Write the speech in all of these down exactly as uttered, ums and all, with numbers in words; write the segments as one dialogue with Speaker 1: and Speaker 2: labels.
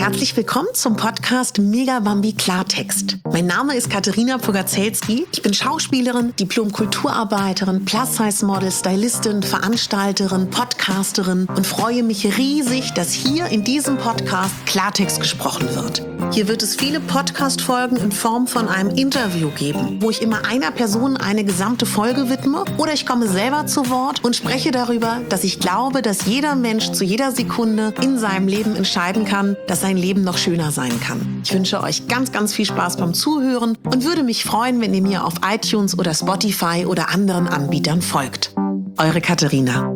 Speaker 1: Herzlich willkommen zum Podcast Mega Bambi Klartext. Mein Name ist Katharina Pogacelski. Ich bin Schauspielerin, Diplom-Kulturarbeiterin, Plus-Size-Model, Stylistin, Veranstalterin, Podcasterin und freue mich riesig, dass hier in diesem Podcast Klartext gesprochen wird. Hier wird es viele Podcast-Folgen in Form von einem Interview geben, wo ich immer einer Person eine gesamte Folge widme oder ich komme selber zu Wort und spreche darüber, dass ich glaube, dass jeder Mensch zu jeder Sekunde in seinem Leben entscheiden kann, dass sein Leben noch schöner sein kann. Ich wünsche euch ganz, ganz viel Spaß beim Zuhören und würde mich freuen, wenn ihr mir auf iTunes oder Spotify oder anderen Anbietern folgt. Eure Katharina.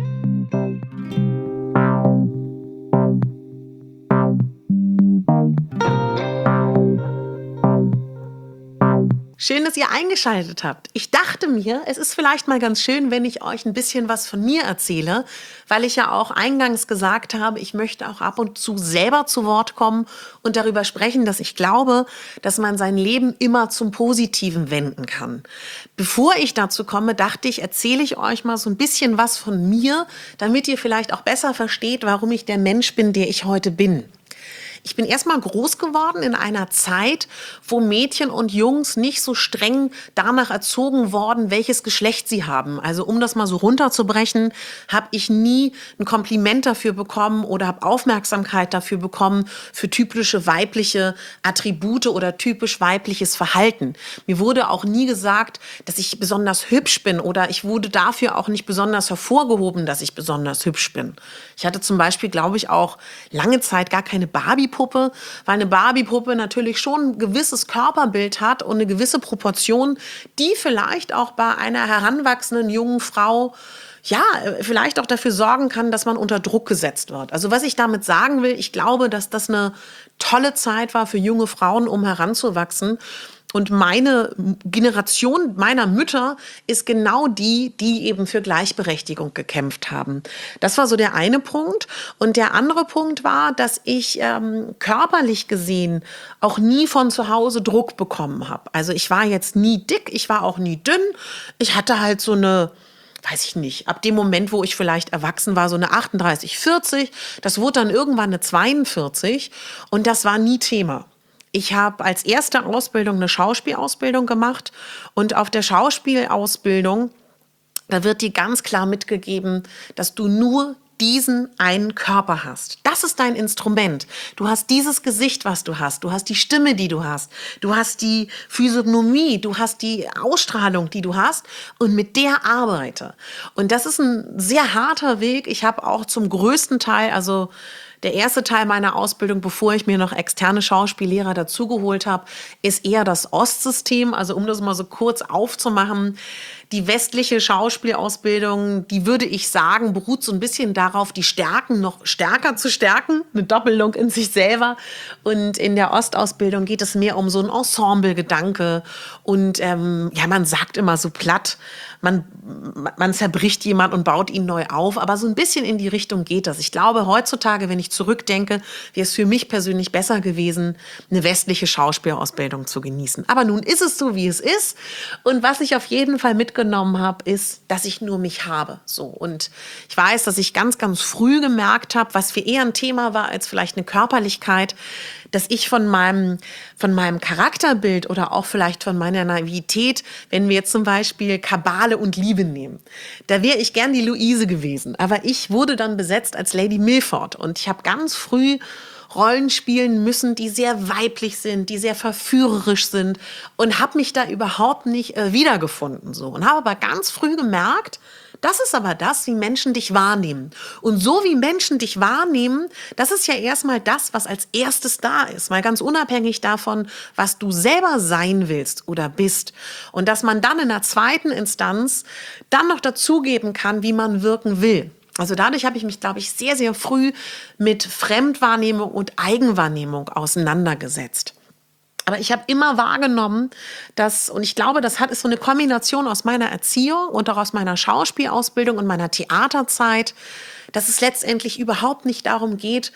Speaker 1: Schön, dass ihr eingeschaltet habt. Ich dachte mir, es ist vielleicht mal ganz schön, wenn ich euch ein bisschen was von mir erzähle, weil ich ja auch eingangs gesagt habe, ich möchte auch ab und zu selber zu Wort kommen und darüber sprechen, dass ich glaube, dass man sein Leben immer zum Positiven wenden kann. Bevor ich dazu komme, dachte ich, erzähle ich euch mal so ein bisschen was von mir, damit ihr vielleicht auch besser versteht, warum ich der Mensch bin, der ich heute bin. Ich bin erstmal groß geworden in einer Zeit, wo Mädchen und Jungs nicht so streng danach erzogen worden, welches Geschlecht sie haben. Also um das mal so runterzubrechen, habe ich nie ein Kompliment dafür bekommen oder habe Aufmerksamkeit dafür bekommen für typische weibliche Attribute oder typisch weibliches Verhalten. Mir wurde auch nie gesagt, dass ich besonders hübsch bin oder ich wurde dafür auch nicht besonders hervorgehoben, dass ich besonders hübsch bin. Ich hatte zum Beispiel, glaube ich, auch lange Zeit gar keine Barbie Puppe, weil eine Barbie-Puppe natürlich schon ein gewisses Körperbild hat und eine gewisse Proportion, die vielleicht auch bei einer heranwachsenden jungen Frau ja, vielleicht auch dafür sorgen kann, dass man unter Druck gesetzt wird. Also was ich damit sagen will, ich glaube, dass das eine tolle Zeit war für junge Frauen, um heranzuwachsen. Und meine Generation meiner Mütter ist genau die, die eben für Gleichberechtigung gekämpft haben. Das war so der eine Punkt. Und der andere Punkt war, dass ich ähm, körperlich gesehen auch nie von zu Hause Druck bekommen habe. Also ich war jetzt nie dick, ich war auch nie dünn. Ich hatte halt so eine, weiß ich nicht, ab dem Moment, wo ich vielleicht erwachsen war, so eine achtunddreißig, vierzig. Das wurde dann irgendwann eine zweiundvierzig und das war nie Thema. Ich habe als erste Ausbildung eine Schauspielausbildung gemacht und auf der Schauspielausbildung, da wird dir ganz klar mitgegeben, dass du nur diesen einen Körper hast. Das ist dein Instrument. Du hast dieses Gesicht, was du hast. Du hast die Stimme, die du hast. Du hast die Physiognomie. Du hast die Ausstrahlung, die du hast. Und mit der arbeite. Und das ist ein sehr harter Weg. Ich habe auch zum größten Teil, also der erste Teil meiner Ausbildung, bevor ich mir noch externe Schauspiellehrer dazugeholt habe, ist eher das Ostsystem. Also um das mal so kurz aufzumachen, die westliche Schauspielausbildung, die würde ich sagen, beruht so ein bisschen darauf, die Stärken noch stärker zu stärken, eine Doppelung in sich selber. Und in der Ostausbildung geht es mehr um so ein Ensemble-Gedanke. Und ähm, ja, man sagt immer so platt, man, man zerbricht jemand und baut ihn neu auf. Aber so ein bisschen in die Richtung geht das. Ich glaube, heutzutage, wenn ich zurückdenke, wäre es für mich persönlich besser gewesen, eine westliche Schauspielausbildung zu genießen. Aber nun ist es so, wie es ist. Und was ich auf jeden Fall mitgenommen habe, ist, dass ich nur mich habe. So. Und ich weiß, dass ich ganz, ganz früh gemerkt habe, was für eher ein Thema war als vielleicht eine Körperlichkeit, dass ich von meinem, von meinem Charakterbild oder auch vielleicht von meiner Naivität, wenn wir jetzt zum Beispiel Kabale und Liebe nehmen, da wäre ich gern die Luise gewesen. Aber ich wurde dann besetzt als Lady Milford und ich habe ganz früh Rollen spielen müssen, die sehr weiblich sind, die sehr verführerisch sind und habe mich da überhaupt nicht äh, wiedergefunden. So. Und habe aber ganz früh gemerkt, das ist aber das, wie Menschen dich wahrnehmen. Und so wie Menschen dich wahrnehmen, das ist ja erstmal das, was als erstes da ist. Mal ganz unabhängig davon, was du selber sein willst oder bist. Und dass man dann in der zweiten Instanz dann noch dazugeben kann, wie man wirken will. Also dadurch habe ich mich, glaube ich, sehr, sehr früh mit Fremdwahrnehmung und Eigenwahrnehmung auseinandergesetzt. Aber ich habe immer wahrgenommen, dass, und ich glaube, das hat ist so eine Kombination aus meiner Erziehung und auch aus meiner Schauspielausbildung und meiner Theaterzeit, dass es letztendlich überhaupt nicht darum geht,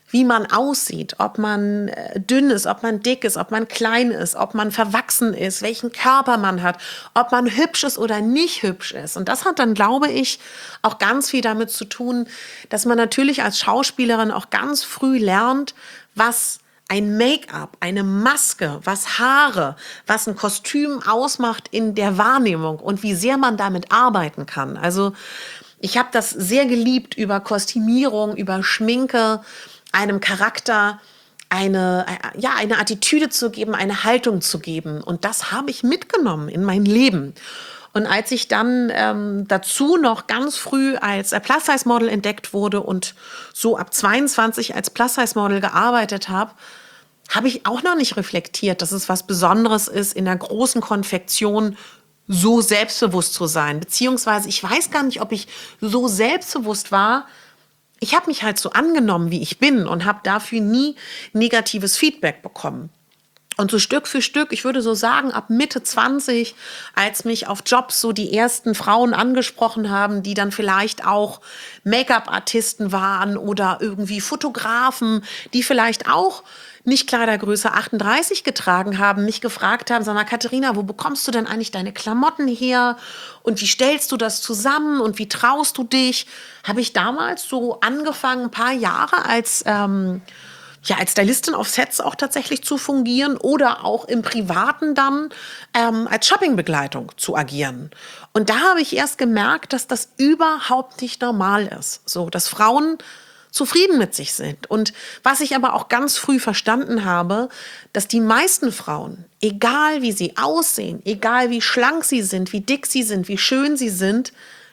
Speaker 1: wie man aussieht, ob man äh, dünn ist, ob man dick ist, ob man klein ist, ob man verwachsen ist, welchen Körper man hat, ob man hübsch ist oder nicht hübsch ist. Und das hat dann, glaube ich, auch ganz viel damit zu tun, dass man natürlich als Schauspielerin auch ganz früh lernt, was ein Make-up, eine Maske, was Haare, was ein Kostüm ausmacht in der Wahrnehmung und wie sehr man damit arbeiten kann. Also ich habe das sehr geliebt, über Kostümierung, über Schminke, einem Charakter eine, ja, eine Attitüde zu geben, eine Haltung zu geben. Und das habe ich mitgenommen in mein Leben. Und als ich dann ähm, dazu noch ganz früh als Plus-Size-Model entdeckt wurde und so ab zweiundzwanzig als Plus-Size-Model gearbeitet habe, habe ich auch noch nicht reflektiert, dass es was Besonderes ist, in der großen Konfektion so selbstbewusst zu sein. Beziehungsweise ich weiß gar nicht, ob ich so selbstbewusst war. Ich habe mich halt so angenommen, wie ich bin und habe dafür nie negatives Feedback bekommen. Und so Stück für Stück, ich würde so sagen, ab Mitte zwanzig, als mich auf Jobs so die ersten Frauen angesprochen haben, die dann vielleicht auch Make-up-Artisten waren oder irgendwie Fotografen, die vielleicht auch nicht Kleidergröße achtunddreißig getragen haben, mich gefragt haben, sag mal, Katharina, wo bekommst du denn eigentlich deine Klamotten her? Und wie stellst du das zusammen? Und wie traust du dich? Habe ich damals so angefangen, ein paar Jahre als, ähm, ja, als Stylistin auf Sets auch tatsächlich zu fungieren oder auch im Privaten dann ähm, als Shoppingbegleitung zu agieren. Und da habe ich erst gemerkt, dass das überhaupt nicht normal ist. So, dass Frauen zufrieden mit sich sind. Und was ich aber auch ganz früh verstanden habe, dass die meisten Frauen, egal wie sie aussehen, egal wie schlank sie sind, wie dick sie sind, wie schön sie sind,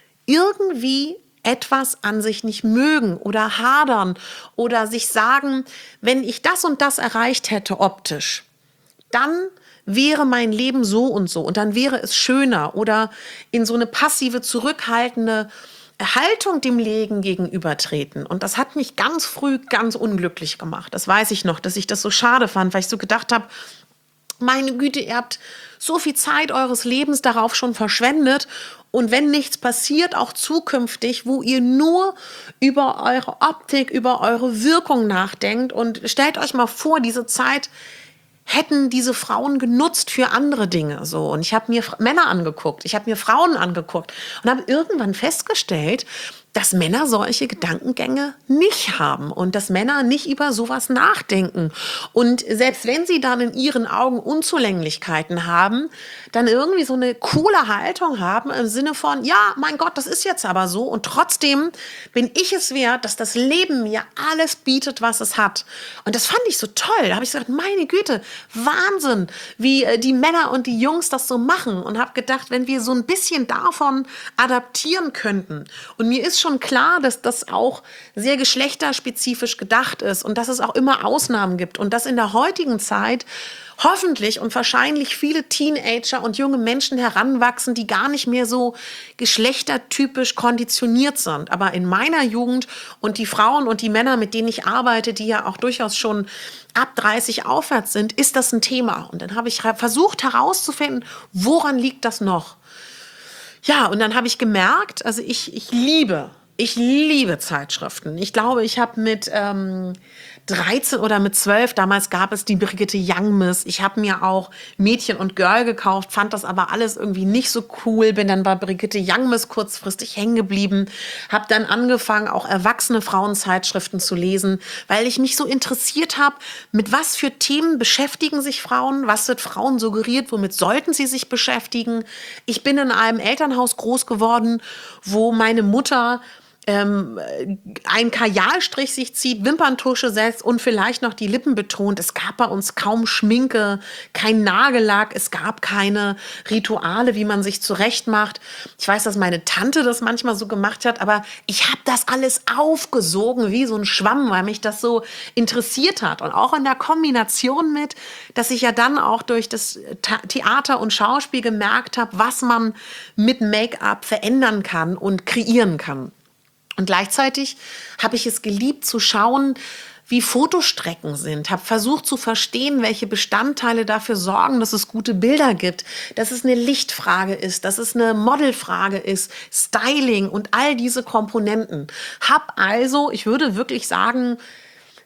Speaker 1: irgendwie etwas an sich nicht mögen oder hadern oder sich sagen, wenn ich das und das erreicht hätte optisch, dann wäre mein Leben so und so und dann wäre es schöner oder in so eine passive, zurückhaltende Haltung dem Leben gegenübertreten. Und das hat mich ganz früh ganz unglücklich gemacht. Das weiß ich noch, dass ich das so schade fand, weil ich so gedacht habe, meine Güte, ihr habt so viel Zeit eures Lebens darauf schon verschwendet. Und wenn nichts passiert, auch zukünftig, wo ihr nur über eure Optik, über eure Wirkung nachdenkt und stellt euch mal vor, diese Zeit hätten diese Frauen genutzt für andere Dinge. So. Und ich habe mir Männer angeguckt, ich habe mir Frauen angeguckt und habe irgendwann festgestellt, dass Männer solche Gedankengänge nicht haben und dass Männer nicht über sowas nachdenken. Und selbst wenn sie dann in ihren Augen Unzulänglichkeiten haben, dann irgendwie so eine coole Haltung haben im Sinne von, ja, mein Gott, das ist jetzt aber so und trotzdem bin ich es wert, dass das Leben mir alles bietet, was es hat. Und das fand ich so toll. Da habe ich gesagt, meine Güte, Wahnsinn, wie äh, die Männer und die Jungs das so machen und habe gedacht, wenn wir so ein bisschen davon adaptieren könnten. Und mir ist schon klar, dass das auch sehr geschlechterspezifisch gedacht ist und dass es auch immer Ausnahmen gibt und dass in der heutigen Zeit hoffentlich und wahrscheinlich viele Teenager und junge Menschen heranwachsen, die gar nicht mehr so geschlechtertypisch konditioniert sind. Aber in meiner Jugend und die Frauen und die Männer, mit denen ich arbeite, die ja auch durchaus schon ab dreißig aufwärts sind, ist das ein Thema. Und dann habe ich versucht herauszufinden, woran liegt das noch? Ja, und dann habe ich gemerkt, also ich, ich liebe, ich liebe Zeitschriften. Ich glaube, ich habe mit ähm, dreizehn oder mit zwölf, damals gab es die Brigitte Young Miss. Ich habe mir auch Mädchen und Girl gekauft, fand das aber alles irgendwie nicht so cool. Bin dann bei Brigitte Young Miss kurzfristig hängen geblieben. Habe dann angefangen, auch erwachsene Frauenzeitschriften zu lesen, weil ich mich so interessiert habe, mit was für Themen beschäftigen sich Frauen? Was wird Frauen suggeriert? Womit sollten sie sich beschäftigen? Ich bin in einem Elternhaus groß geworden, wo meine Mutter Ähm, ein Kajalstrich sich zieht, Wimperntusche setzt und vielleicht noch die Lippen betont. Es gab bei uns kaum Schminke, kein Nagellack, es gab keine Rituale, wie man sich zurechtmacht. Ich weiß, dass meine Tante das manchmal so gemacht hat, aber ich habe das alles aufgesogen wie so ein Schwamm, weil mich das so interessiert hat. Und auch in der Kombination mit, dass ich ja dann auch durch das Theater und Schauspiel gemerkt habe, was man mit Make-up verändern kann und kreieren kann. Und gleichzeitig habe ich es geliebt zu schauen, wie Fotostrecken sind, habe versucht zu verstehen, welche Bestandteile dafür sorgen, dass es gute Bilder gibt, dass es eine Lichtfrage ist, dass es eine Modelfrage ist, Styling und all diese Komponenten. Hab also, ich würde wirklich sagen,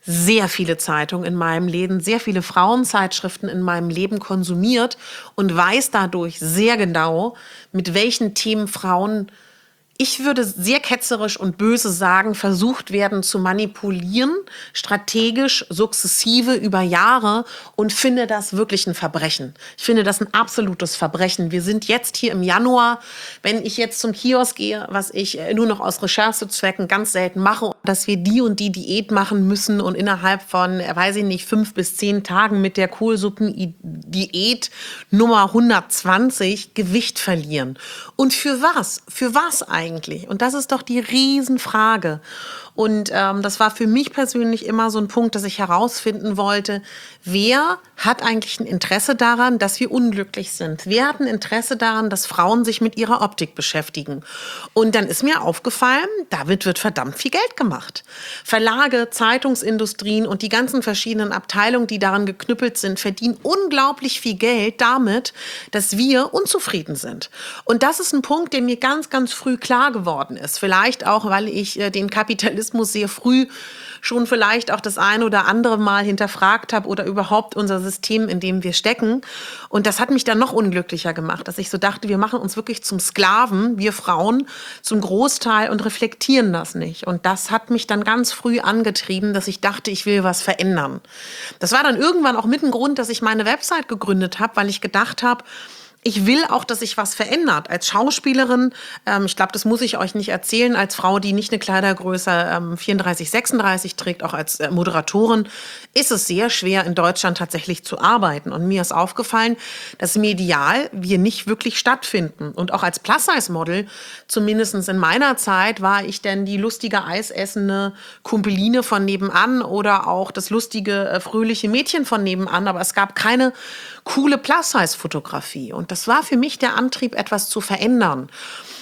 Speaker 1: sehr viele Zeitungen in meinem Leben, sehr viele Frauenzeitschriften in meinem Leben konsumiert und weiß dadurch sehr genau, mit welchen Themen Frauen, ich würde sehr ketzerisch und böse sagen, versucht werden zu manipulieren, strategisch, sukzessive über Jahre, und finde das wirklich ein Verbrechen. Ich finde das ein absolutes Verbrechen. Wir sind jetzt hier im Januar. Wenn ich jetzt zum Kiosk gehe, was ich äh, nur noch aus Recherchezwecken ganz selten mache, dass wir die und die Diät machen müssen und innerhalb von, äh, weiß ich nicht, fünf bis zehn Tagen mit der Kohlsuppen-Diät Nummer hundertzwanzig Gewicht verlieren. Und für was? Für was eigentlich? Eigentlich? Und das ist doch die Riesenfrage. Und ähm, das war für mich persönlich immer so ein Punkt, dass ich herausfinden wollte, wer hat eigentlich ein Interesse daran, dass wir unglücklich sind? Wer hat ein Interesse daran, dass Frauen sich mit ihrer Optik beschäftigen? Und dann ist mir aufgefallen, damit wird verdammt viel Geld gemacht. Verlage, Zeitungsindustrien und die ganzen verschiedenen Abteilungen, die daran geknüppelt sind, verdienen unglaublich viel Geld damit, dass wir unzufrieden sind. Und das ist ein Punkt, der mir ganz, ganz früh klar geworden ist. Vielleicht auch, weil ich äh, den Kapitalismus sehr früh schon vielleicht auch das ein oder andere Mal hinterfragt habe oder überhaupt unser System, in dem wir stecken. Und das hat mich dann noch unglücklicher gemacht, dass ich so dachte, wir machen uns wirklich zum Sklaven, wir Frauen, zum Großteil, und reflektieren das nicht. Und das hat mich dann ganz früh angetrieben, dass ich dachte, ich will was verändern. Das war dann irgendwann auch mit ein Grund, dass ich meine Website gegründet habe, weil ich gedacht habe, ich will auch, dass sich was verändert. Als Schauspielerin, ähm, ich glaube, das muss ich euch nicht erzählen, als Frau, die nicht eine Kleidergröße ähm, vierunddreißig, sechsunddreißig trägt, auch als äh, Moderatorin, ist es sehr schwer, in Deutschland tatsächlich zu arbeiten. Und mir ist aufgefallen, dass medial wir nicht wirklich stattfinden. Und auch als Plus-Size-Model, zumindest in meiner Zeit, war ich denn die lustige, eisessende Kumpeline von nebenan oder auch das lustige, äh, fröhliche Mädchen von nebenan. Aber es gab keine coole Plus-Size-Fotografie. Und das war für mich der Antrieb, etwas zu verändern.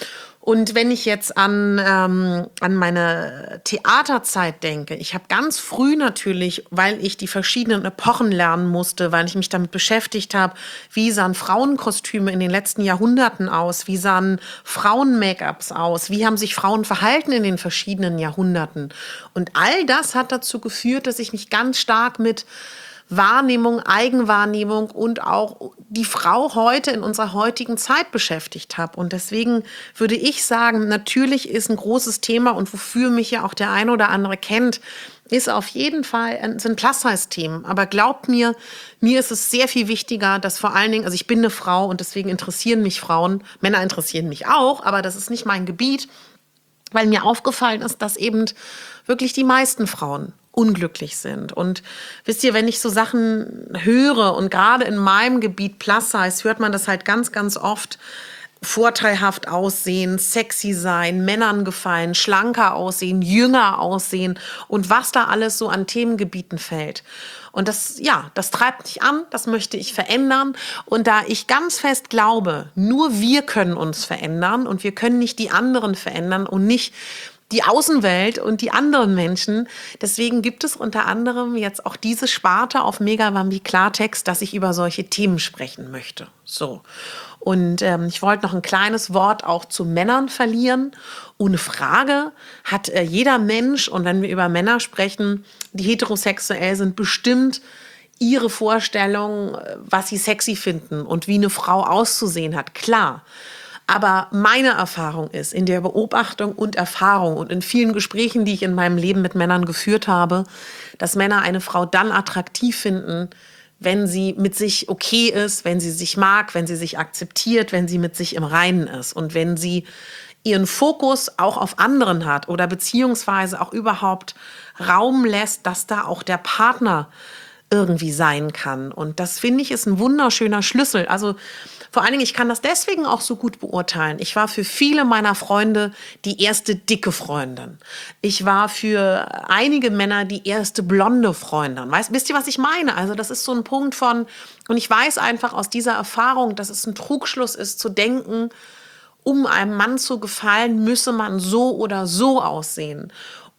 Speaker 1: Und wenn ich jetzt an, ähm, an meine Theaterzeit denke, ich habe ganz früh natürlich, weil ich die verschiedenen Epochen lernen musste, weil ich mich damit beschäftigt habe, wie sahen Frauenkostüme in den letzten Jahrhunderten aus, wie sahen Frauen-Make-ups aus, wie haben sich Frauen verhalten in den verschiedenen Jahrhunderten. Und all das hat dazu geführt, dass ich mich ganz stark mit Wahrnehmung, Eigenwahrnehmung und auch die Frau heute in unserer heutigen Zeit beschäftigt habe. Und deswegen würde ich sagen, natürlich ist ein großes Thema, und wofür mich ja auch der ein oder andere kennt, ist auf jeden Fall, sind Plus-Size-Themen. Aber glaubt mir, mir ist es sehr viel wichtiger, dass vor allen Dingen, also ich bin eine Frau und deswegen interessieren mich Frauen, Männer interessieren mich auch, aber das ist nicht mein Gebiet, weil mir aufgefallen ist, dass eben wirklich die meisten Frauen unglücklich sind. Und wisst ihr, wenn ich so Sachen höre, und gerade in meinem Gebiet Plus-Size hört man das halt ganz, ganz oft: vorteilhaft aussehen, sexy sein, Männern gefallen, schlanker aussehen, jünger aussehen und was da alles so an Themengebieten fällt. Und das, ja, das treibt mich an, das möchte ich verändern. Und da ich ganz fest glaube, nur wir können uns verändern und wir können nicht die anderen verändern und nicht die Außenwelt und die anderen Menschen. Deswegen gibt es unter anderem jetzt auch diese Sparte auf Megabambi Klartext, dass ich über solche Themen sprechen möchte. So. Und ähm, ich wollte noch ein kleines Wort auch zu Männern verlieren. Ohne Frage hat äh, jeder Mensch, und wenn wir über Männer sprechen, die heterosexuell sind, bestimmt ihre Vorstellung, was sie sexy finden und wie eine Frau auszusehen hat. Klar. Aber meine Erfahrung ist, in der Beobachtung und Erfahrung und in vielen Gesprächen, die ich in meinem Leben mit Männern geführt habe, dass Männer eine Frau dann attraktiv finden, wenn sie mit sich okay ist, wenn sie sich mag, wenn sie sich akzeptiert, wenn sie mit sich im Reinen ist und wenn sie ihren Fokus auch auf anderen hat oder beziehungsweise auch überhaupt Raum lässt, dass da auch der Partner irgendwie sein kann. Und das, finde ich, ist ein wunderschöner Schlüssel. Also vor allen Dingen, ich kann das deswegen auch so gut beurteilen. Ich war für viele meiner Freunde die erste dicke Freundin. Ich war für einige Männer die erste blonde Freundin. Weißt, wisst ihr, was ich meine? Also das ist so ein Punkt von, und ich weiß einfach aus dieser Erfahrung, dass es ein Trugschluss ist, zu denken, um einem Mann zu gefallen, müsse man so oder so aussehen.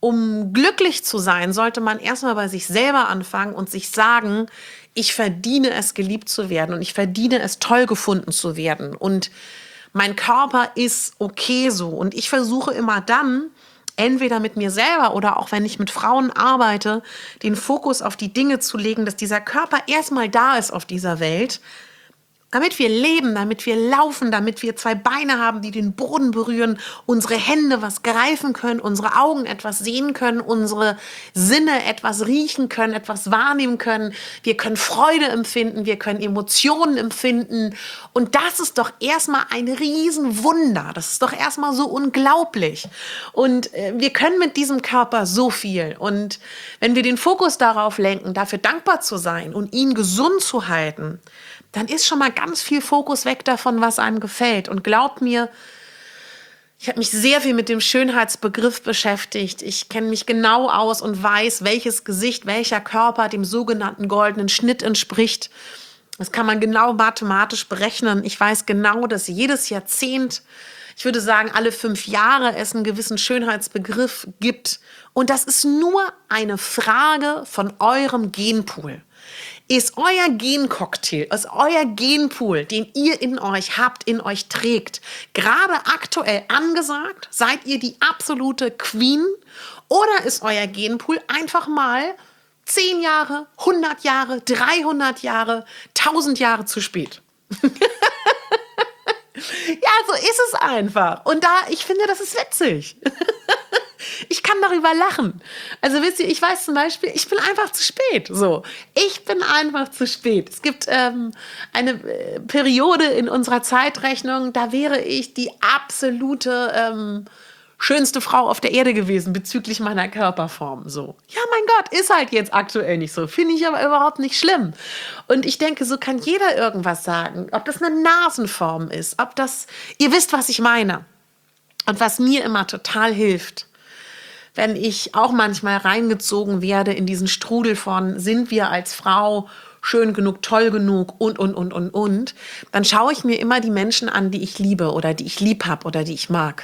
Speaker 1: Um glücklich zu sein, sollte man erstmal bei sich selber anfangen und sich sagen, ich verdiene es, geliebt zu werden und ich verdiene es, toll gefunden zu werden. Und mein Körper ist okay so. Und ich versuche immer dann, entweder mit mir selber oder auch wenn ich mit Frauen arbeite, den Fokus auf die Dinge zu legen, dass dieser Körper erstmal da ist auf dieser Welt, damit wir leben, damit wir laufen, damit wir zwei Beine haben, die den Boden berühren, unsere Hände was greifen können, unsere Augen etwas sehen können, unsere Sinne etwas riechen können, etwas wahrnehmen können. Wir können Freude empfinden, wir können Emotionen empfinden. Und das ist doch erstmal ein Riesenwunder. Das ist doch erstmal so unglaublich. Und äh, wir können mit diesem Körper so viel. Und wenn wir den Fokus darauf lenken, dafür dankbar zu sein und ihn gesund zu halten, dann ist schon mal ganz viel Fokus weg davon, was einem gefällt. Und glaubt mir, ich habe mich sehr viel mit dem Schönheitsbegriff beschäftigt. Ich kenne mich genau aus und weiß, welches Gesicht, welcher Körper dem sogenannten goldenen Schnitt entspricht. Das kann man genau mathematisch berechnen. Ich weiß genau, dass jedes Jahrzehnt, ich würde sagen alle fünf Jahre, es einen gewissen Schönheitsbegriff gibt. Und das ist nur eine Frage von eurem Genpool. Ist euer Gencocktail, ist euer Genpool, den ihr in euch habt, in euch trägt, gerade aktuell angesagt? Seid ihr die absolute Queen? Oder ist euer Genpool einfach mal zehn Jahre, hundert Jahre, dreihundert Jahre, tausend Jahre zu spät? Ja, so ist es einfach. Und da, ich finde, das ist witzig. Ich kann darüber lachen. Also wisst ihr, ich weiß zum Beispiel, ich bin einfach zu spät. So, ich bin einfach zu spät. Es gibt ähm, eine äh, Periode in unserer Zeitrechnung, da wäre ich die absolute ähm, schönste Frau auf der Erde gewesen bezüglich meiner Körperform. So, ja, mein Gott, ist halt jetzt aktuell nicht so. Finde ich aber überhaupt nicht schlimm. Und ich denke, so kann jeder irgendwas sagen. Ob das eine Nasenform ist, ob das, ihr wisst, was ich meine. Und was mir immer total hilft, wenn ich auch manchmal reingezogen werde in diesen Strudel von, sind wir als Frau schön genug, toll genug und, und, und, und, und, dann schaue ich mir immer die Menschen an, die ich liebe oder die ich lieb habe oder die ich mag.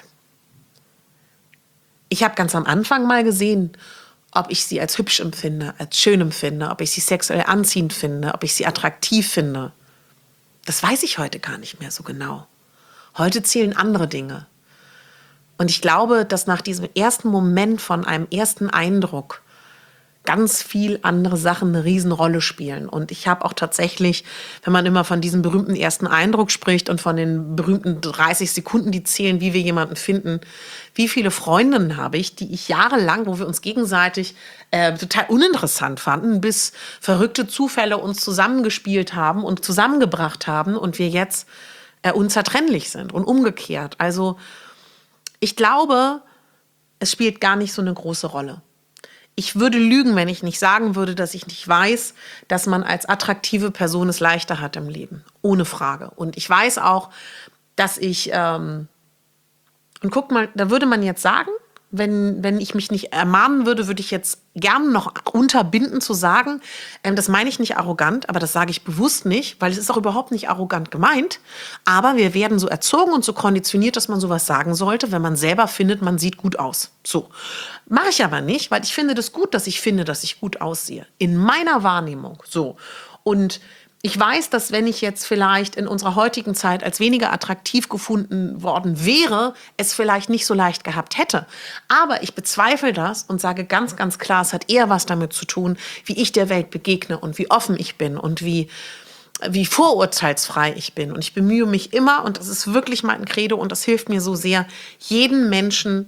Speaker 1: Ich habe ganz am Anfang mal gesehen, ob ich sie als hübsch empfinde, als schön empfinde, ob ich sie sexuell anziehend finde, ob ich sie attraktiv finde. Das weiß ich heute gar nicht mehr so genau. Heute zählen andere Dinge. Und ich glaube, dass nach diesem ersten Moment von einem ersten Eindruck ganz viel andere Sachen eine Riesenrolle spielen. Und ich habe auch tatsächlich, wenn man immer von diesem berühmten ersten Eindruck spricht und von den berühmten dreißig Sekunden, die zählen, wie wir jemanden finden, wie viele Freundinnen habe ich, die ich jahrelang, wo wir uns gegenseitig äh, total uninteressant fanden, bis verrückte Zufälle uns zusammengespielt haben und zusammengebracht haben und wir jetzt äh, unzertrennlich sind und umgekehrt. Also ich glaube, es spielt gar nicht so eine große Rolle. Ich würde lügen, wenn ich nicht sagen würde, dass ich nicht weiß, dass man als attraktive Person es leichter hat im Leben. Ohne Frage. Und ich weiß auch, dass ich, ähm, und guck mal, da würde man jetzt sagen, wenn, wenn ich mich nicht ermahnen würde, würde ich jetzt gerne noch unterbinden zu sagen, ähm, das meine ich nicht arrogant, aber das sage ich bewusst nicht, weil es ist auch überhaupt nicht arrogant gemeint. Aber wir werden so erzogen und so konditioniert, dass man sowas sagen sollte, wenn man selber findet, man sieht gut aus. So. Mache ich aber nicht, weil ich finde das gut, dass ich finde, dass ich gut aussehe. In meiner Wahrnehmung. So. Und ich weiß, dass wenn ich jetzt vielleicht in unserer heutigen Zeit als weniger attraktiv gefunden worden wäre, es vielleicht nicht so leicht gehabt hätte. Aber ich bezweifle das und sage ganz, ganz klar, es hat eher was damit zu tun, wie ich der Welt begegne und wie offen ich bin und wie, wie vorurteilsfrei ich bin. Und ich bemühe mich immer, und das ist wirklich mein Credo und das hilft mir so sehr, jeden Menschen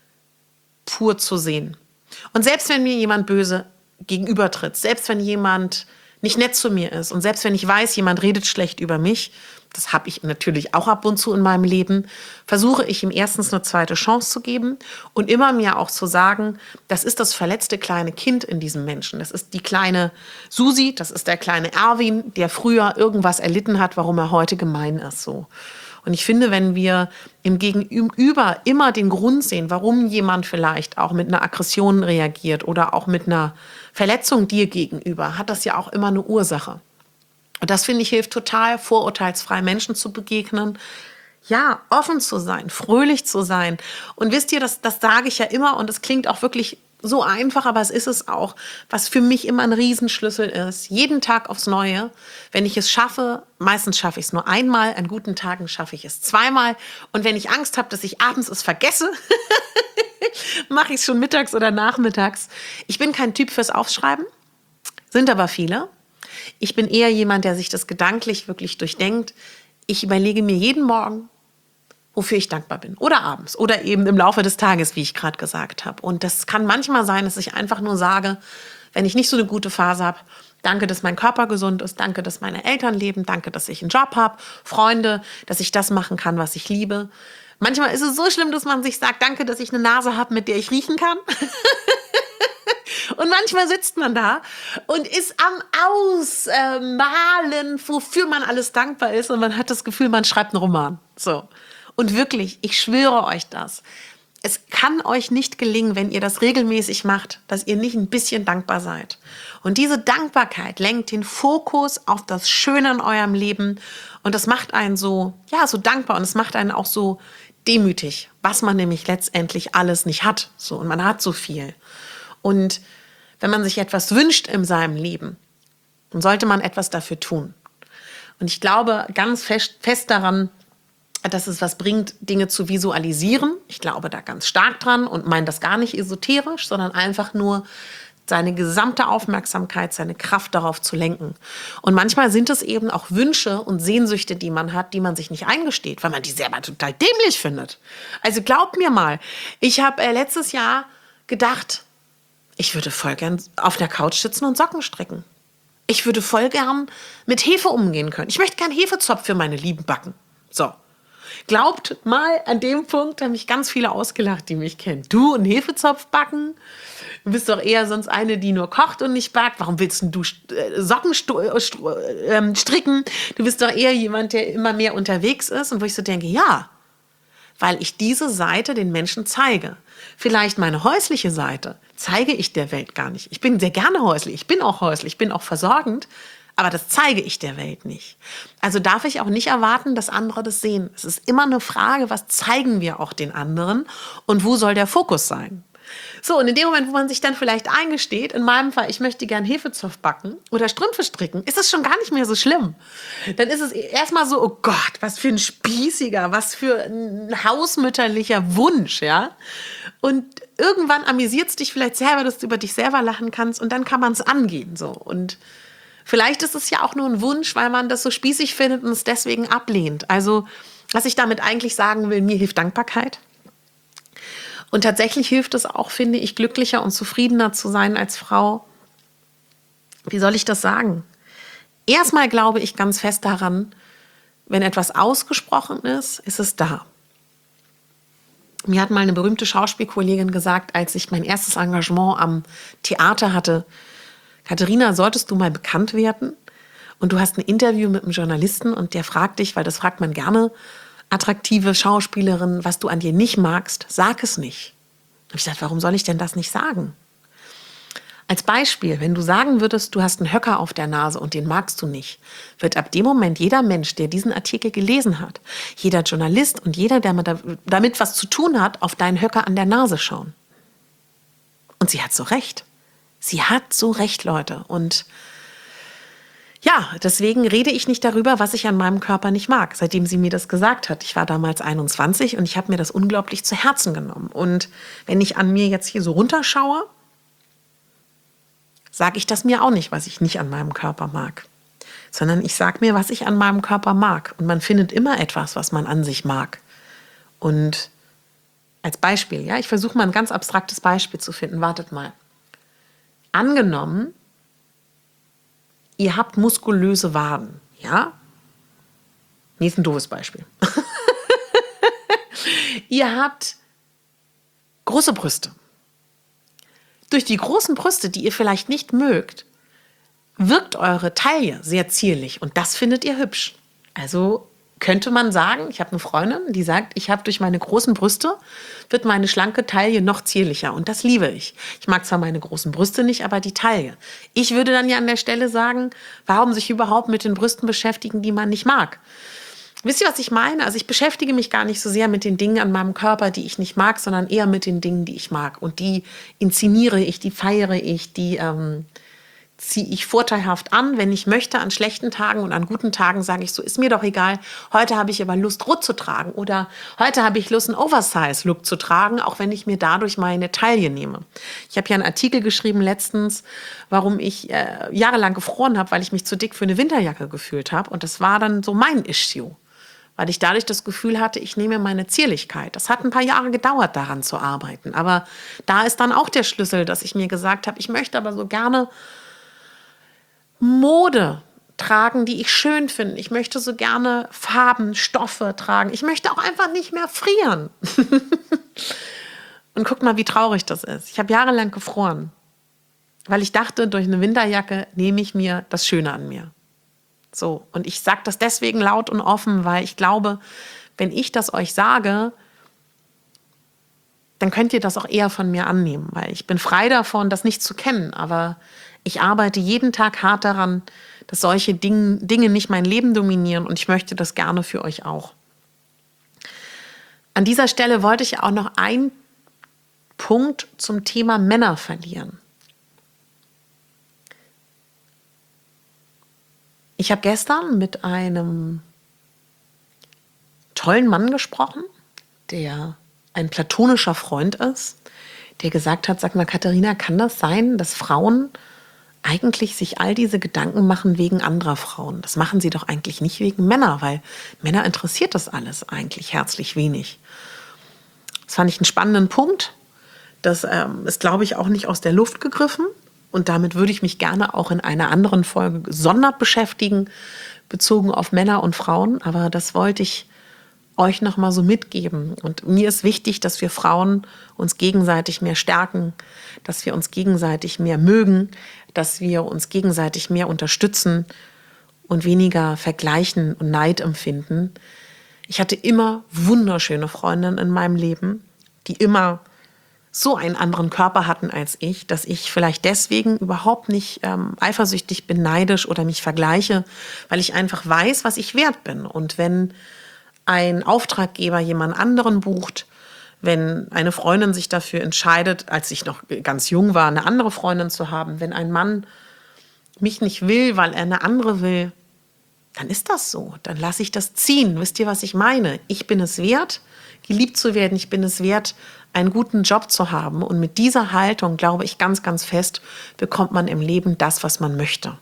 Speaker 1: pur zu sehen. Und selbst wenn mir jemand böse gegenübertritt, selbst wenn jemand nicht nett zu mir ist und selbst wenn ich weiß, jemand redet schlecht über mich, das habe ich natürlich auch ab und zu in meinem Leben, versuche ich ihm erstens eine zweite Chance zu geben und immer mir auch zu sagen, das ist das verletzte kleine Kind in diesem Menschen. Das ist die kleine Susi, das ist der kleine Erwin, der früher irgendwas erlitten hat, warum er heute gemein ist. So. Und ich finde, wenn wir im Gegenüber immer den Grund sehen, warum jemand vielleicht auch mit einer Aggression reagiert oder auch mit einer Verletzung dir gegenüber, hat das ja auch immer eine Ursache. Und das, finde ich, hilft total, vorurteilsfrei Menschen zu begegnen. Ja, offen zu sein, fröhlich zu sein. Und wisst ihr, das, das sage ich ja immer und es klingt auch wirklich so einfach, aber es ist es auch, was für mich immer ein Riesenschlüssel ist. Jeden Tag aufs Neue, wenn ich es schaffe, meistens schaffe ich es nur einmal, an guten Tagen schaffe ich es zweimal. Und wenn ich Angst habe, dass ich abends es vergesse, mache ich es schon mittags oder nachmittags. Ich bin kein Typ fürs Aufschreiben, sind aber viele. Ich bin eher jemand, der sich das gedanklich wirklich durchdenkt. Ich überlege mir jeden Morgen, wofür ich dankbar bin. Oder abends oder eben im Laufe des Tages, wie ich gerade gesagt habe. Und das kann manchmal sein, dass ich einfach nur sage, wenn ich nicht so eine gute Phase habe, danke, dass mein Körper gesund ist, danke, dass meine Eltern leben, danke, dass ich einen Job habe, Freunde, dass ich das machen kann, was ich liebe. Manchmal ist es so schlimm, dass man sich sagt, danke, dass ich eine Nase habe, mit der ich riechen kann. Und manchmal sitzt man da und ist am Ausmalen, wofür man alles dankbar ist. Und man hat das Gefühl, man schreibt einen Roman. So. Und wirklich, ich schwöre euch das. Es kann euch nicht gelingen, wenn ihr das regelmäßig macht, dass ihr nicht ein bisschen dankbar seid. Und diese Dankbarkeit lenkt den Fokus auf das Schöne in eurem Leben. Und das macht einen so, ja, so dankbar. Und es macht einen auch so demütig, was man nämlich letztendlich alles nicht hat. So, und man hat so viel. Und wenn man sich etwas wünscht in seinem Leben, dann sollte man etwas dafür tun. Und ich glaube ganz fest, fest daran, dass es was bringt, Dinge zu visualisieren. Ich glaube da ganz stark dran und meine das gar nicht esoterisch, sondern einfach nur seine gesamte Aufmerksamkeit, seine Kraft darauf zu lenken. Und manchmal sind es eben auch Wünsche und Sehnsüchte, die man hat, die man sich nicht eingesteht, weil man die selber total dämlich findet. Also glaubt mir mal, ich habe äh, letztes Jahr gedacht, ich würde voll gern auf der Couch sitzen und Socken stricken. Ich würde voll gern mit Hefe umgehen können. Ich möchte gern Hefezopf für meine Lieben backen. So. Glaubt mal, an dem Punkt haben mich ganz viele ausgelacht, die mich kennen. Du, einen Hefezopf backen? Du bist doch eher sonst eine, die nur kocht und nicht backt. Warum willst du Socken stricken? Du bist doch eher jemand, der immer mehr unterwegs ist. Und wo ich so denke, ja, weil ich diese Seite den Menschen zeige. Vielleicht meine häusliche Seite zeige ich der Welt gar nicht. Ich bin sehr gerne häuslich. Ich bin auch häuslich. Ich bin auch versorgend. Aber das zeige ich der Welt nicht. Also darf ich auch nicht erwarten, dass andere das sehen. Es ist immer eine Frage, was zeigen wir auch den anderen und wo soll der Fokus sein? So, und in dem Moment, wo man sich dann vielleicht eingesteht, in meinem Fall, ich möchte gern Hefezopf backen oder Strümpfe stricken, ist es schon gar nicht mehr so schlimm. Dann ist es erstmal so, oh Gott, was für ein spießiger, was für ein hausmütterlicher Wunsch, ja. Und irgendwann amüsiert es dich vielleicht selber, dass du über dich selber lachen kannst und dann kann man es angehen, so. Und vielleicht ist es ja auch nur ein Wunsch, weil man das so spießig findet und es deswegen ablehnt. Also, was ich damit eigentlich sagen will, mir hilft Dankbarkeit. Und tatsächlich hilft es auch, finde ich, glücklicher und zufriedener zu sein als Frau. Wie soll ich das sagen? Erstmal glaube ich ganz fest daran, wenn etwas ausgesprochen ist, ist es da. Mir hat mal eine berühmte Schauspielkollegin gesagt, als ich mein erstes Engagement am Theater hatte, Katharina, solltest du mal bekannt werden und du hast ein Interview mit einem Journalisten und der fragt dich, weil das fragt man gerne, attraktive Schauspielerin, was du an dir nicht magst, sag es nicht. Und ich dachte, warum soll ich denn das nicht sagen? Als Beispiel, wenn du sagen würdest, du hast einen Höcker auf der Nase und den magst du nicht, wird ab dem Moment jeder Mensch, der diesen Artikel gelesen hat, jeder Journalist und jeder, der damit was zu tun hat, auf deinen Höcker an der Nase schauen. Und sie hat so recht. Sie hat so recht, Leute. Und ja, deswegen rede ich nicht darüber, was ich an meinem Körper nicht mag, seitdem sie mir das gesagt hat. Ich war damals einundzwanzig und ich habe mir das unglaublich zu Herzen genommen. Und wenn ich an mir jetzt hier so runterschaue, sage ich das mir auch nicht, was ich nicht an meinem Körper mag. Sondern ich sage mir, was ich an meinem Körper mag. Und man findet immer etwas, was man an sich mag. Und als Beispiel, ja, ich versuche mal ein ganz abstraktes Beispiel zu finden. Wartet mal. Angenommen, ihr habt muskulöse Waden, ja? Nee, ist ein doofes Beispiel. Ihr habt große Brüste. Durch die großen Brüste, die ihr vielleicht nicht mögt, wirkt eure Taille sehr zierlich und das findet ihr hübsch. Also könnte man sagen, ich habe eine Freundin, die sagt, ich habe durch meine großen Brüste, wird meine schlanke Taille noch zierlicher und das liebe ich. Ich mag zwar meine großen Brüste nicht, aber die Taille. Ich würde dann ja an der Stelle sagen, warum sich überhaupt mit den Brüsten beschäftigen, die man nicht mag? Wisst ihr, was ich meine? Also ich beschäftige mich gar nicht so sehr mit den Dingen an meinem Körper, die ich nicht mag, sondern eher mit den Dingen, die ich mag. Und die inszeniere ich, die feiere ich, die, ähm, ziehe ich vorteilhaft an, wenn ich möchte, an schlechten Tagen, und an guten Tagen sage ich so, ist mir doch egal, heute habe ich aber Lust, rot zu tragen oder heute habe ich Lust, einen Oversize-Look zu tragen, auch wenn ich mir dadurch meine Taille nehme. Ich habe ja einen Artikel geschrieben letztens, warum ich äh, jahrelang gefroren habe, weil ich mich zu dick für eine Winterjacke gefühlt habe, und das war dann so mein Issue, weil ich dadurch das Gefühl hatte, ich nehme meine Zierlichkeit. Das hat ein paar Jahre gedauert, daran zu arbeiten, aber da ist dann auch der Schlüssel, dass ich mir gesagt habe, ich möchte aber so gerne Mode tragen, die ich schön finde. Ich möchte so gerne Farben, Stoffe tragen. Ich möchte auch einfach nicht mehr frieren. Und guck mal, wie traurig das ist. Ich habe jahrelang gefroren, weil ich dachte, durch eine Winterjacke nehme ich mir das Schöne an mir. So, und ich sage das deswegen laut und offen, weil ich glaube, wenn ich das euch sage, dann könnt ihr das auch eher von mir annehmen, weil ich bin frei davon, das nicht zu kennen, aber ich arbeite jeden Tag hart daran, dass solche Ding, Dinge nicht mein Leben dominieren, und ich möchte das gerne für euch auch. An dieser Stelle wollte ich auch noch einen Punkt zum Thema Männer verlieren. Ich habe gestern mit einem tollen Mann gesprochen, der ein platonischer Freund ist, der gesagt hat, sag mal, Katharina, kann das sein, dass Frauen eigentlich sich all diese Gedanken machen wegen anderer Frauen? Das machen sie doch eigentlich nicht wegen Männer, weil Männer interessiert das alles eigentlich herzlich wenig. Das fand ich einen spannenden Punkt. Das ähm, ist, glaube ich, auch nicht aus der Luft gegriffen. Und damit würde ich mich gerne auch in einer anderen Folge gesondert beschäftigen, bezogen auf Männer und Frauen. Aber das wollte ich euch noch mal so mitgeben. Und mir ist wichtig, dass wir Frauen uns gegenseitig mehr stärken, dass wir uns gegenseitig mehr mögen, dass wir uns gegenseitig mehr unterstützen und weniger vergleichen und Neid empfinden. Ich hatte immer wunderschöne Freundinnen in meinem Leben, die immer so einen anderen Körper hatten als ich, dass ich vielleicht deswegen überhaupt nicht ähm, eifersüchtig bin, neidisch oder mich vergleiche, weil ich einfach weiß, was ich wert bin. Und wenn ein Auftraggeber jemand anderen bucht, wenn eine Freundin sich dafür entscheidet, als ich noch ganz jung war, eine andere Freundin zu haben, wenn ein Mann mich nicht will, weil er eine andere will, dann ist das so. Dann lasse ich das ziehen. Wisst ihr, was ich meine? Ich bin es wert, geliebt zu werden. Ich bin es wert, einen guten Job zu haben. Und mit dieser Haltung, glaube ich ganz, ganz fest, bekommt man im Leben das, was man möchte.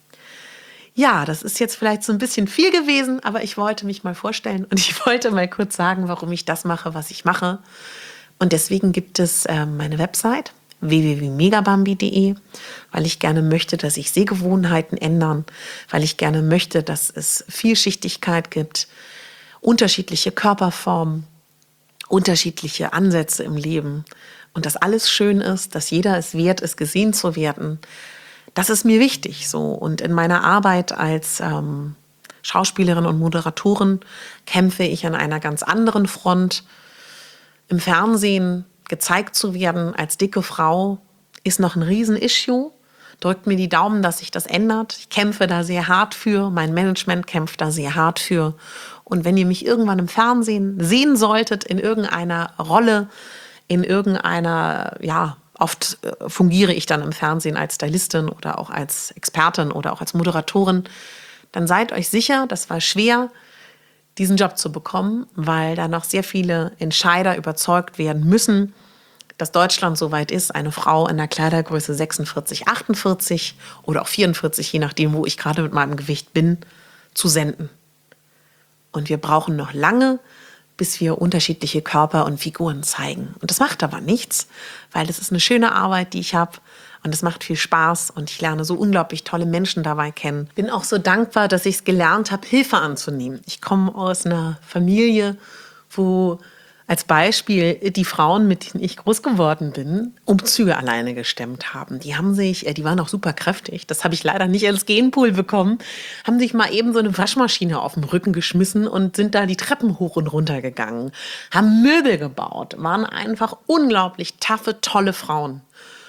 Speaker 1: Ja, das ist jetzt vielleicht so ein bisschen viel gewesen, aber ich wollte mich mal vorstellen und ich wollte mal kurz sagen, warum ich das mache, was ich mache. Und deswegen gibt es äh, meine Website w w w punkt megabambi punkt de, weil ich gerne möchte, dass sich Sehgewohnheiten ändern, weil ich gerne möchte, dass es Vielschichtigkeit gibt, unterschiedliche Körperformen, unterschiedliche Ansätze im Leben und dass alles schön ist, dass jeder es wert ist, gesehen zu werden. Das ist mir wichtig so. Und in meiner Arbeit als ähm, Schauspielerin und Moderatorin kämpfe ich an einer ganz anderen Front. Im Fernsehen gezeigt zu werden als dicke Frau ist noch ein Riesen-Issue. Drückt mir die Daumen, dass sich das ändert. Ich kämpfe da sehr hart für. Mein Management kämpft da sehr hart für. Und wenn ihr mich irgendwann im Fernsehen sehen solltet, in irgendeiner Rolle, in irgendeiner, ja, oft äh, fungiere ich dann im Fernsehen als Stylistin oder auch als Expertin oder auch als Moderatorin, dann seid euch sicher, das war schwer, diesen Job zu bekommen, weil da noch sehr viele Entscheider überzeugt werden müssen, dass Deutschland so weit ist, eine Frau in der Kleidergröße sechsundvierzig, achtundvierzig oder auch vierundvierzig, je nachdem, wo ich gerade mit meinem Gewicht bin, zu senden. Und wir brauchen noch lange, bis wir unterschiedliche Körper und Figuren zeigen. Und das macht aber nichts, weil das ist eine schöne Arbeit, die ich habe. Und es macht viel Spaß und ich lerne so unglaublich tolle Menschen dabei kennen. Bin auch so dankbar, dass ich es gelernt habe, Hilfe anzunehmen. Ich komme aus einer Familie, wo als Beispiel die Frauen, mit denen ich groß geworden bin, Umzüge alleine gestemmt haben. Die haben sich, die waren auch super kräftig, das habe ich leider nicht als Genpool bekommen, haben sich mal eben so eine Waschmaschine auf den Rücken geschmissen und sind da die Treppen hoch und runter gegangen, haben Möbel gebaut, waren einfach unglaublich taffe, tolle Frauen.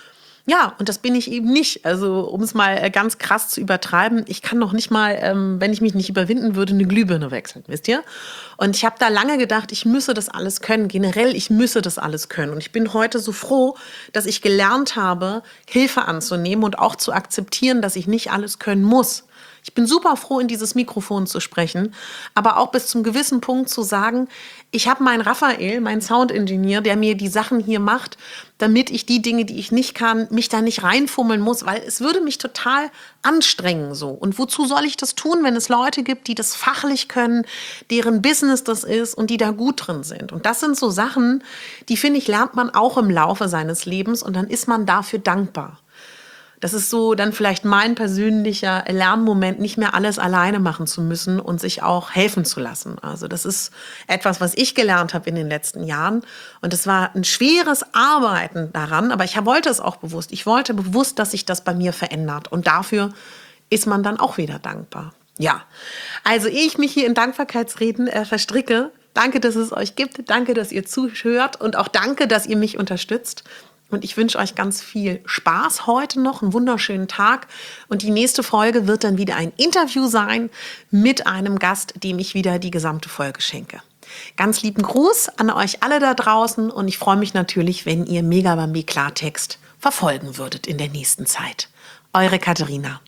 Speaker 1: Ja, und das bin ich eben nicht. Also, um es mal äh, ganz krass zu übertreiben, ich kann noch nicht mal, ähm, wenn ich mich nicht überwinden würde, eine Glühbirne wechseln, wisst ihr? Und ich habe da lange gedacht, ich müsse das alles können. Generell, ich müsse das alles können. Und ich bin heute so froh, dass ich gelernt habe, Hilfe anzunehmen und auch zu akzeptieren, dass ich nicht alles können muss. Ich bin super froh, in dieses Mikrofon zu sprechen, aber auch bis zum gewissen Punkt zu sagen, ich habe meinen Raphael, meinen Soundingenieur, der mir die Sachen hier macht, damit ich die Dinge, die ich nicht kann, mich da nicht reinfummeln muss, weil es würde mich total anstrengen so. Und wozu soll ich das tun, wenn es Leute gibt, die das fachlich können, deren Business das ist und die da gut drin sind? Und das sind so Sachen, die finde ich, lernt man auch im Laufe seines Lebens und dann ist man dafür dankbar. Das ist so dann vielleicht mein persönlicher Lernmoment, nicht mehr alles alleine machen zu müssen und sich auch helfen zu lassen. Also das ist etwas, was ich gelernt habe in den letzten Jahren. Und es war ein schweres Arbeiten daran, aber ich wollte es auch bewusst. Ich wollte bewusst, dass sich das bei mir verändert. Und dafür ist man dann auch wieder dankbar. Ja, also ehe ich mich hier in Dankbarkeitsreden äh, verstricke, danke, dass es euch gibt. Danke, dass ihr zuhört und auch danke, dass ihr mich unterstützt. Und ich wünsche euch ganz viel Spaß heute noch, einen wunderschönen Tag. Und die nächste Folge wird dann wieder ein Interview sein mit einem Gast, dem ich wieder die gesamte Folge schenke. Ganz lieben Gruß an euch alle da draußen und ich freue mich natürlich, wenn ihr Megabambi Klartext verfolgen würdet in der nächsten Zeit. Eure Katharina.